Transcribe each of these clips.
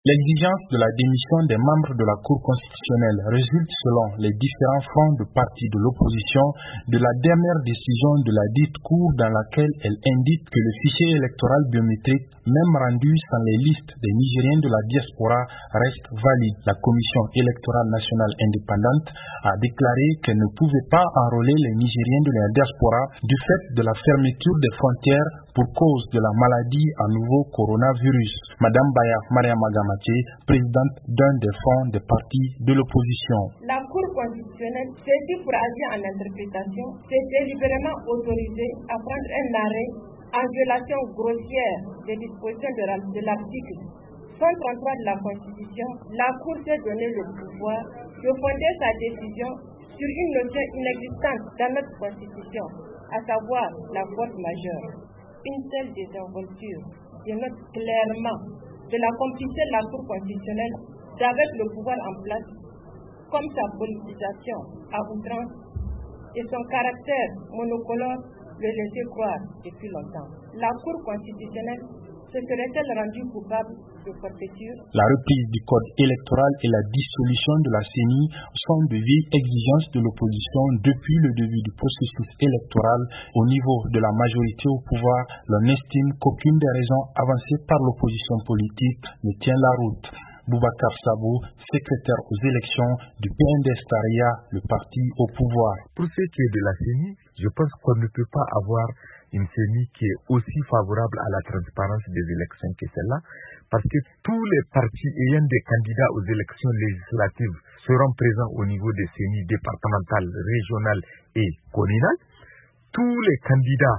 L'exigence de la démission des membres de la Cour constitutionnelle résulte, selon les différents fronts de partis de l'opposition, de la dernière décision de la dite Cour dans laquelle elle indique que le fichier électoral biométrique, même rendu sans les listes des Nigériens de la diaspora, reste valide. La Commission électorale nationale indépendante a déclaré qu'elle ne pouvait pas enrôler les Nigériens de la diaspora du fait de la fermeture des frontières pour cause de la maladie à nouveau coronavirus. Madame Baya Mariama Gamate, présidente d'un des fronts des partis de l'opposition. La Cour constitutionnelle, saisie pour agir en interprétation, s'est délibérément autorisée à prendre un arrêt en violation grossière des dispositions de l'article 133 de la Constitution. La Cour s'est donné le pouvoir de fonder sa décision sur une notion inexistante dans notre Constitution, à savoir la force majeure. Une telle désinvolture dénote clairement de la complicité de la Cour constitutionnelle d'avec le pouvoir en place, comme sa politisation à outrance et son caractère monocolore le laissait croire depuis longtemps. La Cour constitutionnelle se serait-elle rendue coupable de forfaiture? La reprise du code électoral et la dissolution de la CENI sont de vieilles exigences de l'opposition depuis le début du processus électoral. Au niveau de la majorité au pouvoir, l'on estime qu'aucune des raisons avancées par l'opposition politique ne tient la route. Boubacar Sabo, secrétaire aux élections du PNDS Taria, le parti au pouvoir. Pour ce qui est de la CENI, je pense qu'on ne peut pas avoir une CENI qui est aussi favorable à la transparence des élections que celle-là, parce que tous les partis ayant des candidats aux élections législatives seront présents au niveau des CENI départementales, régionales et communales. Tous les candidats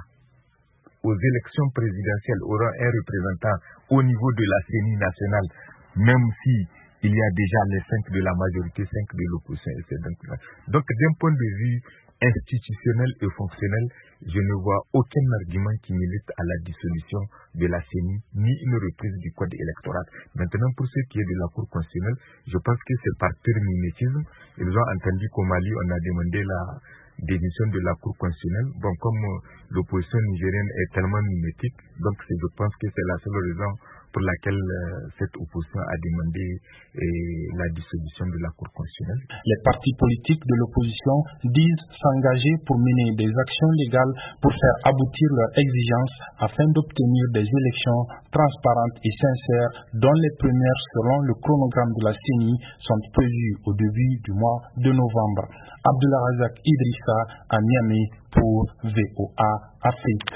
aux élections présidentielles auront un représentant au niveau de la CENI nationale, même si il y a déjà les 5 de la majorité, 5 de l'opposition. Donc d'un point de vue institutionnel et fonctionnel, je ne vois aucun argument qui milite à la dissolution de la CENI, ni une reprise du code électoral. Maintenant, pour ce qui est de la Cour constitutionnelle, je pense que c'est par pur mimétisme. Ils ont entendu qu'au Mali, on a demandé la démission de la Cour constitutionnelle. Bon, comme l'opposition nigérienne est tellement mimétique, donc je pense que c'est la seule raison pour laquelle cette opposition a demandé la dissolution de la Cour constitutionnelle. Les partis politiques de l'opposition disent s'engager pour mener des actions légales pour faire aboutir leurs exigences afin d'obtenir des élections transparentes et sincères dont les premières, selon le chronogramme de la CENI, sont prévues au début du mois de novembre. Abdullah Razak Idrissa à Niamey pour VOA Afrique.